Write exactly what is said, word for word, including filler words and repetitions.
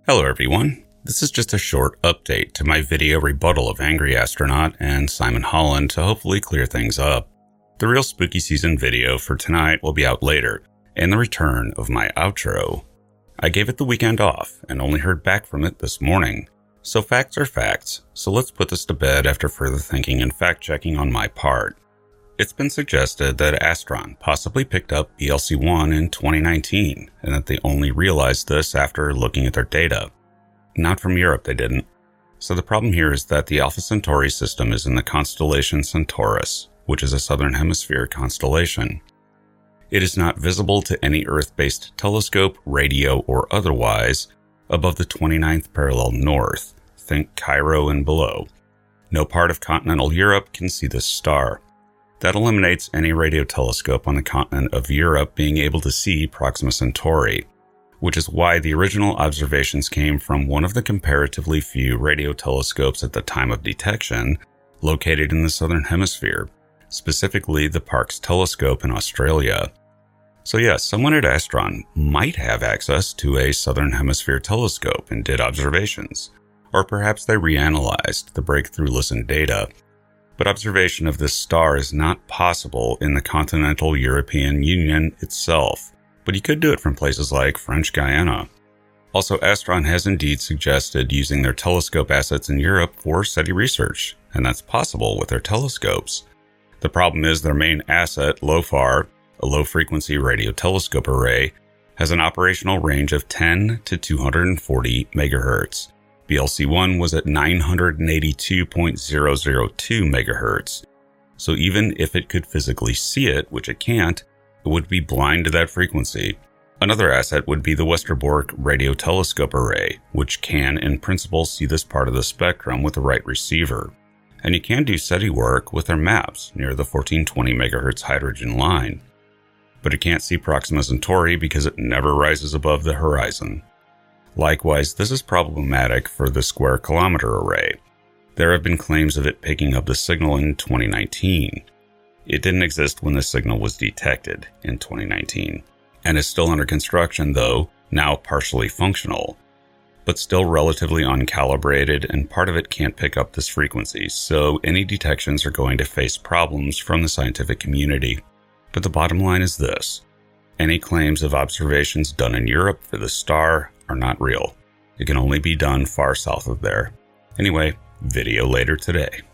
Hello everyone, this is just a short update to my video rebuttal of Angry Astronaut and Simon Holland to hopefully clear things up. The real spooky season video for tonight will be out later, and the return of my outro. I gave it the weekend off and only heard back from it this morning. So facts are facts, so let's put this to bed after further thinking and fact-checking on my part. It's been suggested that Astron possibly picked up B L C one in twenty nineteen, and that they only realized this after looking at their data. Not from Europe, they didn't. So the problem here is that the Alpha Centauri system is in the constellation Centaurus, which is a southern hemisphere constellation. It is not visible to any Earth-based telescope, radio, or otherwise above the twenty-ninth parallel north, think Cairo and below. No part of continental Europe can see this star. That eliminates any radio telescope on the continent of Europe being able to see Proxima Centauri, which is why the original observations came from one of the comparatively few radio telescopes at the time of detection located in the southern hemisphere, specifically the Parkes telescope in Australia. So yes, someone at Astron might have access to a southern hemisphere telescope and did observations, or perhaps they reanalyzed the breakthrough listen data. But observation of this star is not possible in the continental European Union itself, but you could do it from places like French Guiana. Also, Astron has indeed suggested using their telescope assets in Europe for SETI research, and that's possible with their telescopes. The problem is their main asset, LOFAR, a low-frequency radio telescope array, has an operational range of ten to two hundred forty megahertz. B L C one was at nine hundred eighty-two point zero zero two megahertz, so even if it could physically see it, which it can't, it would be blind to that frequency. Another asset would be the Westerbork radio telescope array, which can, in principle, see this part of the spectrum with the right receiver. And you can do SETI work with their maps near the fourteen twenty megahertz hydrogen line. But it can't see Proxima Centauri because it never rises above the horizon. Likewise, this is problematic for the Square Kilometer Array. There have been claims of it picking up the signal in twenty nineteen. It didn't exist when the signal was detected in twenty nineteen, and is still under construction though, now partially functional, but still relatively uncalibrated, and part of it can't pick up this frequency, so any detections are going to face problems from the scientific community. But the bottom line is this: any claims of observations done in Europe for the star are not real. It can only be done far south of there. Anyway, video later today.